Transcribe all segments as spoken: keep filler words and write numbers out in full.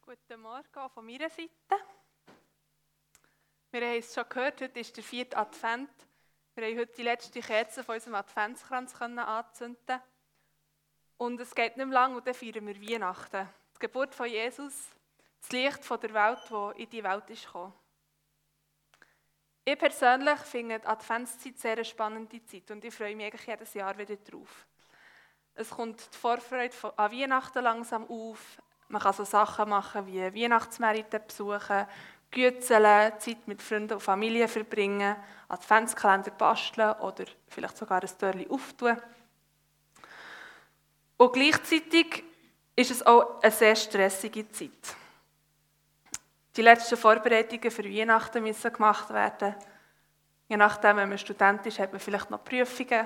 Guten Morgen auch von meiner Seite. Wir haben es schon gehört, heute ist der vierte Advent. Wir haben heute die letzte Kerze von unserem Adventskranz anzünden. Und es geht nicht mehr lang und dann feiern wir Weihnachten. Die Geburt von Jesus, das Licht von der Welt, das in die Welt ist gekommen. Ich persönlich finde die Adventszeit sehr eine spannende Zeit und ich freue mich eigentlich jedes Jahr wieder drauf. Es kommt die Vorfreude an Weihnachten langsam auf. Man kann so Sachen machen wie Weihnachtsmärkte besuchen, Gützeln, Zeit mit Freunden und Familie verbringen, Adventskalender basteln oder vielleicht sogar ein Türchen auftun. Und gleichzeitig ist es auch eine sehr stressige Zeit. Die letzten Vorbereitungen für Weihnachten müssen gemacht werden. Je nachdem, wenn man Student ist, hat man vielleicht noch Prüfungen.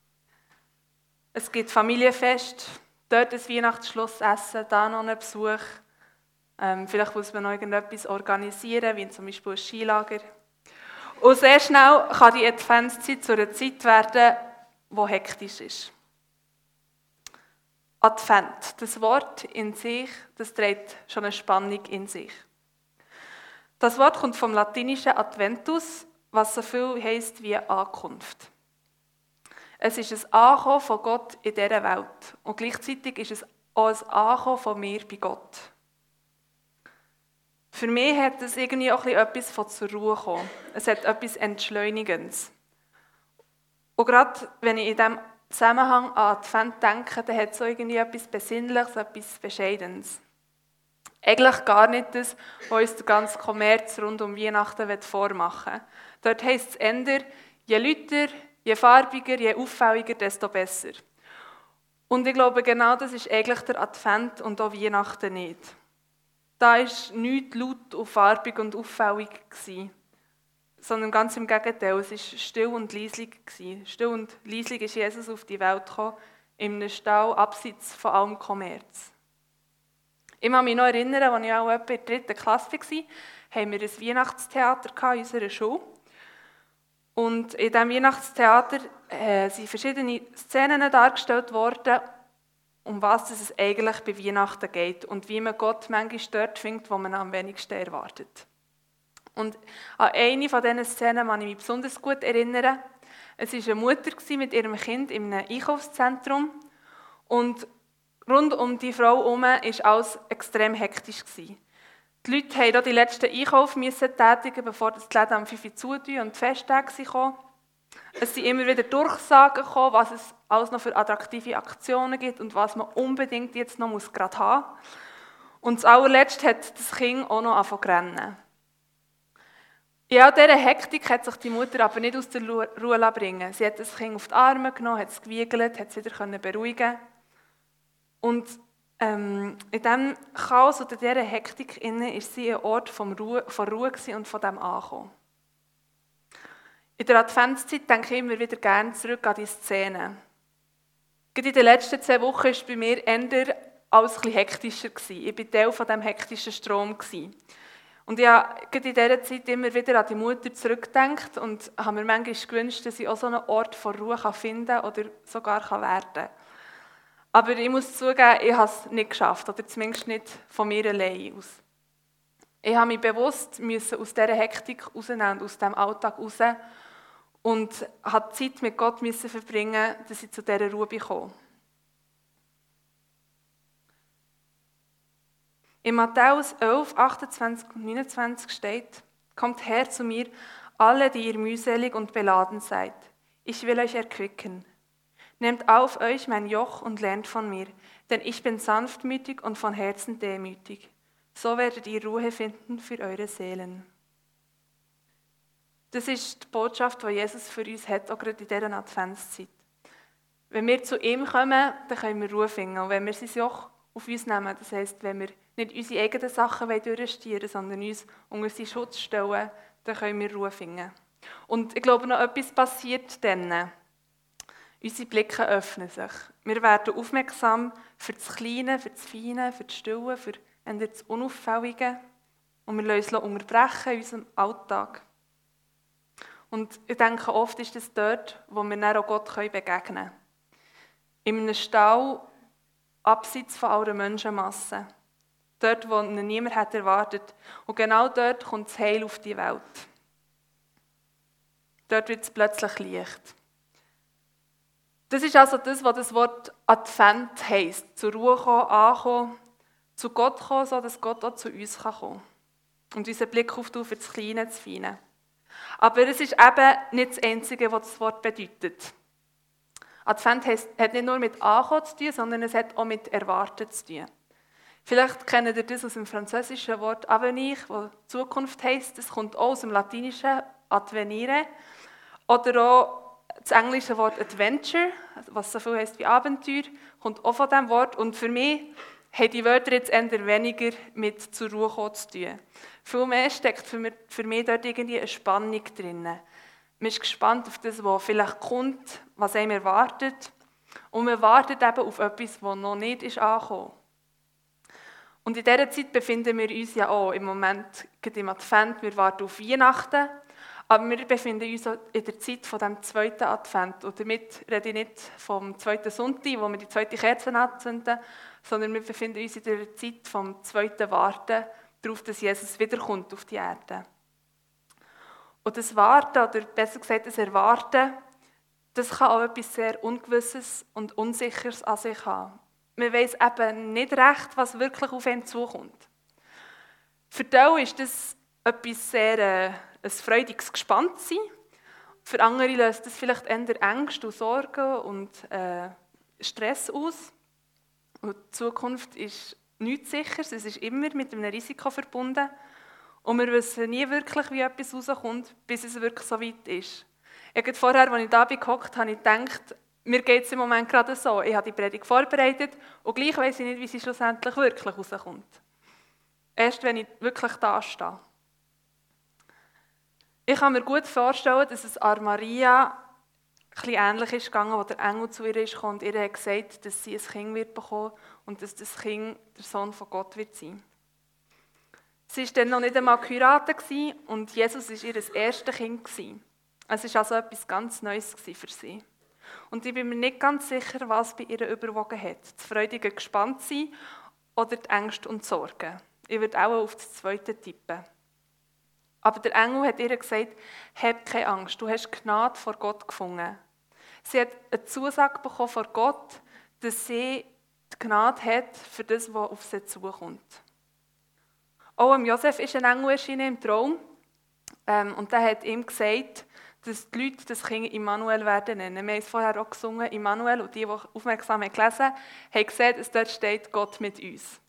Es gibt Familienfest, dort ein Weihnachtsschlussessen, da noch einen Besuch. Ähm, vielleicht muss man noch irgendetwas organisieren, wie zum Beispiel ein Skilager. Und sehr schnell kann die Adventszeit zu einer Zeit werden, die hektisch ist. Advent, das Wort in sich, das trägt schon eine Spannung in sich. Das Wort kommt vom latinischen Adventus, was so viel heisst wie Ankunft. Es ist ein Ankommen von Gott in dieser Welt. Und gleichzeitig ist es auch ein Ankommen von mir bei Gott. Für mich hat es irgendwie auch etwas von zur Ruhe kommen. Es hat etwas Entschleunigendes. Und gerade wenn ich in diesem Zusammenhang an Advent denke, dann hat es auch irgendwie etwas Besinnliches, etwas Bescheidenes. Eigentlich gar nicht das, was uns der ganze Kommerz rund um Weihnachten vormachen will. Dort heisst es eher, je lauter, je farbiger, je auffälliger, desto besser. Und ich glaube, genau das ist eigentlich der Advent und auch Weihnachten nicht. Da war nichts laut und farbig und auffällig gewesen, sondern ganz im Gegenteil, es war still und leislich gewesen. Still und leislich ist Jesus auf die Welt gekommen, in einem Stall, abseits von allem Kommerz. Ich kann mich noch erinnern, als ich auch etwa in der dritten Klasse war, hatten wir ein Weihnachtstheater in unserer Schule. Und in diesem Weihnachtstheater äh, sind verschiedene Szenen dargestellt worden, um was es eigentlich bei Weihnachten geht und wie man Gott manchmal dort findet, wo man am wenigsten erwartet. Und an eine von diesen Szenen kann ich mich besonders gut erinnern. Es war eine Mutter mit ihrem Kind in einem Einkaufszentrum und rund um die Frau herum war alles extrem hektisch. Die Leute mussten die letzten Einkäufe tätigen, bevor die Läden am fünf Uhr zutun und die Festtage kamen. Es sind immer wieder Durchsagen gekommen, was es alles noch für attraktive Aktionen gibt und was man unbedingt jetzt noch muss gerade haben muss. Und das allerletzte hat das Kind auch noch angefangen zu rennen. In all dieser Hektik hat sich die Mutter aber nicht aus der Ruhe bringen. Sie hat das Kind auf die Arme genommen, hat es gewiegelt, hat es wieder beruhigen. Und ähm, in diesem Chaos oder dieser Hektik inne war sie ein Ort von Ruhe, von Ruhe und von dem Ankommen. In der Adventszeit denke ich immer wieder gerne zurück an die Szene. Gerade in den letzten zehn Wochen war es bei mir eher alles ein bisschen hektischer. Ich war Teil von diesem hektischen Strom. Und ich habe gerade in dieser Zeit immer wieder an die Mutter zurückgedacht und habe mir manchmal gewünscht, dass ich auch so einen Ort von Ruhe finden kann oder sogar werden kann. Aber ich muss zugeben, ich habe es nicht geschafft, oder zumindest nicht von mir allein aus. Ich habe mich bewusst müssen aus dieser Hektik rausnehmen und aus diesem Alltag raus und habe Zeit mit Gott müssen verbringen, dass ich zu dieser Ruhe bekomme. In Matthäus elf, achtundzwanzig und neunundzwanzig steht: Kommt her zu mir, alle, die ihr mühselig und beladen seid. Ich will euch erquicken. Nehmt auf euch mein Joch und lernt von mir, denn ich bin sanftmütig und von Herzen demütig. So werdet ihr Ruhe finden für eure Seelen. Das ist die Botschaft, die Jesus für uns hat, auch gerade in dieser Adventszeit. Wenn wir zu ihm kommen, dann können wir Ruhe finden. Und wenn wir sein Joch auf uns nehmen, das heisst, wenn wir nicht unsere eigenen Sachen durchstieren wollen, sondern uns unter seinen Schutz stellen, dann können wir Ruhe finden. Und ich glaube, noch etwas passiert dann. Unsere Blicke öffnen sich. Wir werden aufmerksam für das Kleine, für das Feine, für das Stille, für das Unauffällige. Und wir lassen uns unterbrechen in unserem Alltag. Und ich denke, oft ist es dort, wo wir dann auch Gott begegnen können. In einem Stall, abseits von aller Menschenmasse. Dort, wo ihn niemand hat erwartet. Und genau dort kommt das Heil auf die Welt. Dort wird es plötzlich Licht. Das ist also das, was das Wort Advent heisst. Zur Ruhe kommen, ankommen, zu Gott kommen, sodass Gott auch zu uns kommen kann. Und unseren Blick auf das Kleine, das Feine. Aber es ist eben nicht das Einzige, was das Wort bedeutet. Advent heisst, hat nicht nur mit Ankommen zu tun, sondern es hat auch mit Erwarten zu tun. Vielleicht kennt ihr das aus dem französischen Wort Avenir, das Zukunft heisst. Das kommt auch aus dem latinischen Advenire. Oder auch das englische Wort Adventure, was so viel heisst wie Abenteuer, kommt auch von diesem Wort. Und für mich haben die Wörter jetzt eher weniger mit zur Ruhe kommen zu tun. Vielmehr steckt für mich, für mich dort irgendwie eine Spannung drin. Man ist gespannt auf das, was vielleicht kommt, was einem erwartet. Und man wartet eben auf etwas, das noch nicht ist angekommen. Und in dieser Zeit befinden wir uns ja auch im Moment gerade im Advent. Wir warten auf Weihnachten. Aber wir befinden uns in der Zeit von dem zweiten Advent. Und damit rede ich nicht vom zweiten Sonntag, wo wir die zweite Kerze anzünden, sondern wir befinden uns in der Zeit vom zweiten Warten darauf, dass Jesus wiederkommt auf die Erde. Und das Warten, oder besser gesagt das Erwarten, das kann auch etwas sehr Ungewisses und Unsicheres an sich haben. Man weiss eben nicht recht, was wirklich auf einen zukommt. Für die einen ist das etwas sehr äh, ein freudiges Gespanntsein. Für andere löst das vielleicht eher Ängste und Sorgen und äh, Stress aus. Und die Zukunft ist nichts Sicheres, es ist immer mit einem Risiko verbunden. Und wir wissen nie wirklich, wie etwas rauskommt, bis es wirklich so weit ist. Ich habe vorher, als ich da gehockt habe, habe ich gedacht, mir geht es im Moment gerade so. Ich habe die Predigt vorbereitet und gleich weiss ich nicht, wie sie schlussendlich wirklich rauskommt. Erst wenn ich wirklich da stehe. Ich kann mir gut vorstellen, dass es an Maria etwas ähnlich ist gegangen, als der Engel zu ihr ist und ihr hat gesagt, dass sie ein Kind wird bekommen und dass das Kind der Sohn von Gott wird sein. Sie war dann noch nicht einmal geheiratet und Jesus war ihr erstes Kind. Es war also etwas ganz Neues für sie. Und ich bin mir nicht ganz sicher, was bei ihr überwogen hat. Das freudige Gespanntsein oder die Ängste und die Sorgen. Ich würde auch auf das Zweite tippen. Aber der Engel hat ihr gesagt, hab keine Angst, du hast Gnade vor Gott gefunden. Sie hat eine Zusage bekommen vor Gott, dass sie die Gnade hat für das, was auf sie zukommt. Auch dem Josef ist ein Engel erschienen im Traum. Ähm, und der hat ihm gesagt, dass die Leute das Kind Immanuel werden nennen. Wir haben es vorher auch gesungen, Immanuel, und die, die aufmerksam haben gelesen, haben gesehen, dass dort steht, Gott mit uns.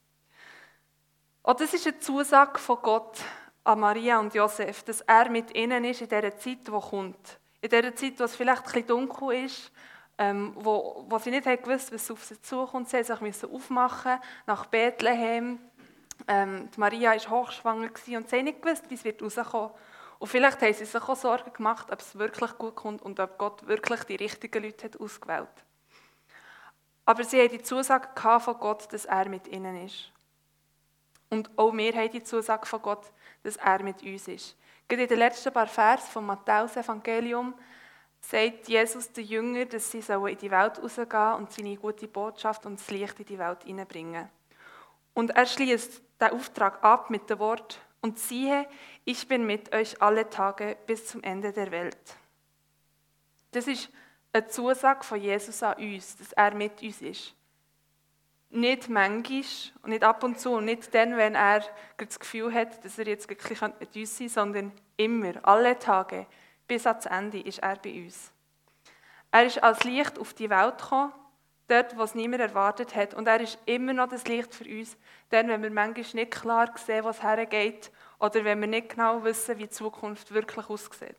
Und das ist eine Zusage von Gott an Maria und Josef, dass er mit ihnen ist in dieser Zeit, die kommt. In dieser Zeit, wo es vielleicht ein bisschen dunkel ist, ähm, wo, wo sie nicht haben gewusst, was auf sie zukommt. Sie mussten sich aufmachen nach Bethlehem. Ähm, die Maria war hochschwanger und sie haben nicht gewusst, wie es rauskommen wird. Und vielleicht haben sie sich auch Sorgen gemacht, ob es wirklich gut kommt und ob Gott wirklich die richtigen Leute hat ausgewählt hat. Aber sie haben die Zusage von Gott, dass er mit ihnen ist. Und auch wir haben die Zusage von Gott, dass er mit uns ist. Gerade in den letzten paar Versen vom Matthäus-Evangelium sagt Jesus den Jüngern, dass sie in die Welt rausgehen und seine gute Botschaft und das Licht in die Welt hineinbringen. Und er schließt den Auftrag ab mit dem Wort: Und siehe, ich bin mit euch alle Tage bis zum Ende der Welt. Das ist eine Zusage von Jesus an uns, dass er mit uns ist. Nicht manchmal und nicht ab und zu und nicht dann, wenn er das Gefühl hat, dass er jetzt wirklich mit uns sein kann, sondern immer, alle Tage, bis ans Ende ist er bei uns. Er ist als Licht auf die Welt gekommen, dort, wo es niemand erwartet hat. Und er ist immer noch das Licht für uns, dann, wenn wir manchmal nicht klar sehen, wo es hergeht, oder wenn wir nicht genau wissen, wie die Zukunft wirklich aussieht.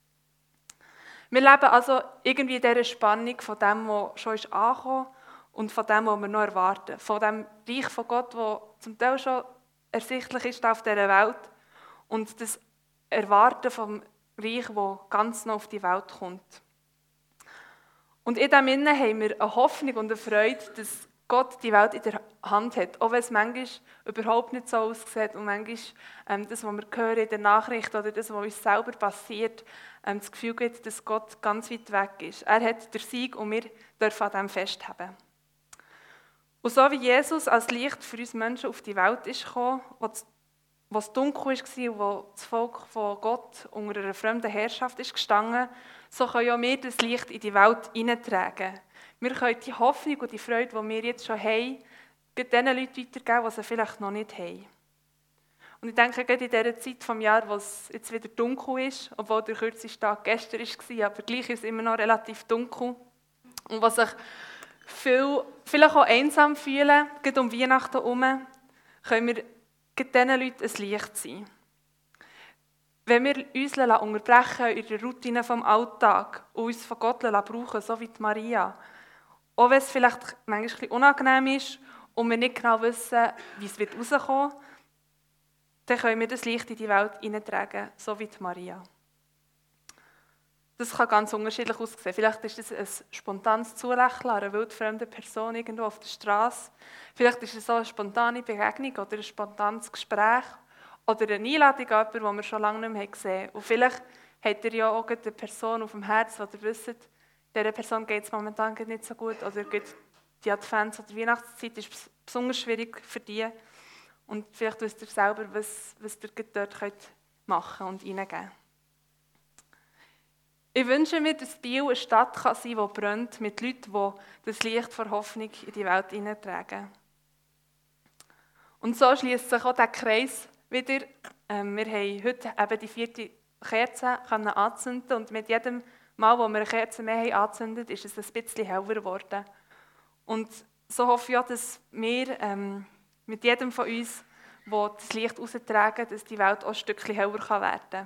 Wir leben also irgendwie in dieser Spannung von dem, was schon ist angekommen und von dem, was wir noch erwarten. Von dem Reich von Gott, das zum Teil schon ersichtlich ist auf dieser Welt, und das Erwarten vom Reich, das ganz noch auf die Welt kommt. Und in dem Innen haben wir eine Hoffnung und eine Freude, dass Gott die Welt in der Hand hat. Auch wenn es manchmal überhaupt nicht so aussieht und manchmal ähm, das, was wir hören in der Nachricht oder das, was uns selber passiert, ähm, das Gefühl gibt, dass Gott ganz weit weg ist. Er hat den Sieg und wir dürfen an dem festhalten. Und so wie Jesus als Licht für uns Menschen auf die Welt ist gekommen, wo es dunkel war und wo das Volk von Gott unter einer fremden Herrschaft ist gestanden, so können auch wir das Licht in die Welt hineintragen. Wir können die Hoffnung und die Freude, die wir jetzt schon haben, den Leuten weitergeben, die sie vielleicht noch nicht haben. Und ich denke, gerade in dieser Zeit des Jahres, wo es jetzt wieder dunkel ist, obwohl der kürzeste Tag gestern war, aber gleich ist es immer noch relativ dunkel, und was sich viel, vielleicht auch einsam fühlen, gerade um Weihnachten herum, können wir diesen Leuten ein Licht sein. Wenn wir uns unterbrechen in der Routine des Alltags und uns von Gott brauchen, so wie die Maria, auch wenn es vielleicht manchmal ein bisschen unangenehm ist und wir nicht genau wissen, wie es herauskommen wird, dann können wir das Licht in die Welt hineintragen, so wie die Maria. Das kann ganz unterschiedlich aussehen. Vielleicht ist es ein spontanes Zulächeln einer wildfremden Person irgendwo auf der Straße. Vielleicht ist es auch eine spontane Begegnung oder ein spontanes Gespräch oder eine Einladung an jemanden, den wir schon lange nicht mehr gesehen haben. Und vielleicht habt ihr ja auch eine Person auf dem Herz, die ihr wisst, dieser Person geht es momentan nicht so gut oder die Advents- oder Weihnachtszeit ist besonders schwierig für die. Und vielleicht wisst ihr selber, was, was ihr dort machen und reingeben könnt. Ich wünsche mir, dass Biel eine Stadt kann sein kann, die brennt, mit Leuten, die das Licht der Hoffnung in die Welt hineintragen. Und so schließt sich auch der Kreis wieder. Ähm, wir haben heute eben die vierte Kerze anzünden und mit jedem Mal, wo wir eine Kerze mehr haben angezündet, ist es ein bisschen heller geworden. Und so hoffe ich auch, dass wir ähm, mit jedem von uns, der das Licht raustragen, dass die Welt auch ein Stückchen heller werden kann.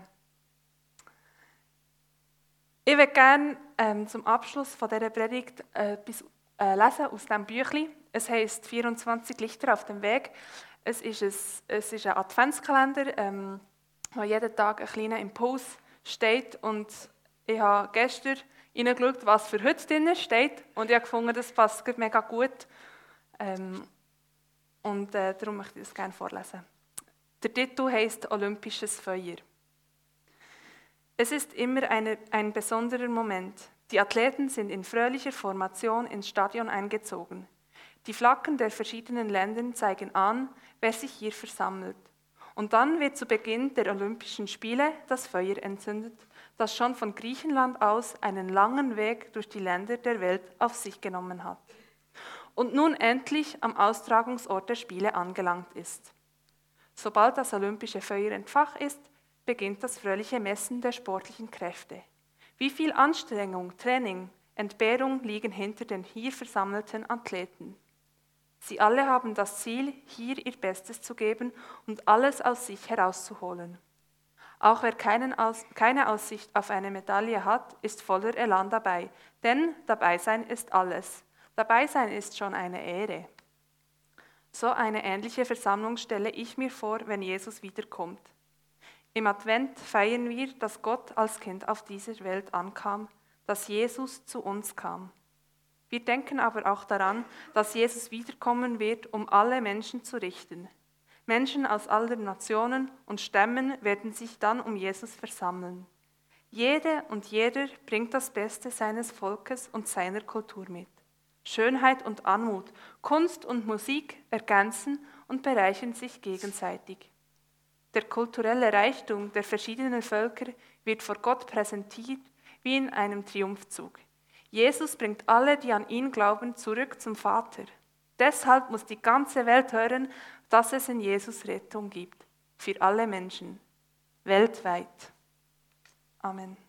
Ich würde gerne ähm, zum Abschluss von dieser Predigt äh, etwas äh, lesen aus diesem Büchlein. Es heisst vierundzwanzig Lichter auf dem Weg. Es ist ein, es ist ein Adventskalender, ähm, wo jeden Tag ein kleiner Impuls steht. Und ich habe gestern hineingeschaut, was für heute drin steht. Und ich habe gefunden, das passt mega gut. Ähm, und äh, darum möchte ich das gerne vorlesen. Der Titel heisst Olympisches Feuer. Es ist immer eine, ein besonderer Moment. Die Athleten sind in fröhlicher Formation ins Stadion eingezogen. Die Flaggen der verschiedenen Länder zeigen an, wer sich hier versammelt. Und dann wird zu Beginn der Olympischen Spiele das Feuer entzündet, das schon von Griechenland aus einen langen Weg durch die Länder der Welt auf sich genommen hat. Und nun endlich am Austragungsort der Spiele angelangt ist. Sobald das olympische Feuer entfacht ist, beginnt das fröhliche Messen der sportlichen Kräfte. Wie viel Anstrengung, Training, Entbehrung liegen hinter den hier versammelten Athleten. Sie alle haben das Ziel, hier ihr Bestes zu geben und alles aus sich herauszuholen. Auch wer keinen Aus, keine Aussicht auf eine Medaille hat, ist voller Elan dabei, denn dabei sein ist alles. Dabei sein ist schon eine Ehre. So eine ähnliche Versammlung stelle ich mir vor, wenn Jesus wiederkommt. Im Advent feiern wir, dass Gott als Kind auf dieser Welt ankam, dass Jesus zu uns kam. Wir denken aber auch daran, dass Jesus wiederkommen wird, um alle Menschen zu richten. Menschen aus allen Nationen und Stämmen werden sich dann um Jesus versammeln. Jede und jeder bringt das Beste seines Volkes und seiner Kultur mit. Schönheit und Anmut, Kunst und Musik ergänzen und bereichern sich gegenseitig. Der kulturelle Reichtum der verschiedenen Völker wird vor Gott präsentiert wie in einem Triumphzug. Jesus bringt alle, die an ihn glauben, zurück zum Vater. Deshalb muss die ganze Welt hören, dass es in Jesus Rettung gibt. Für alle Menschen. Weltweit. Amen.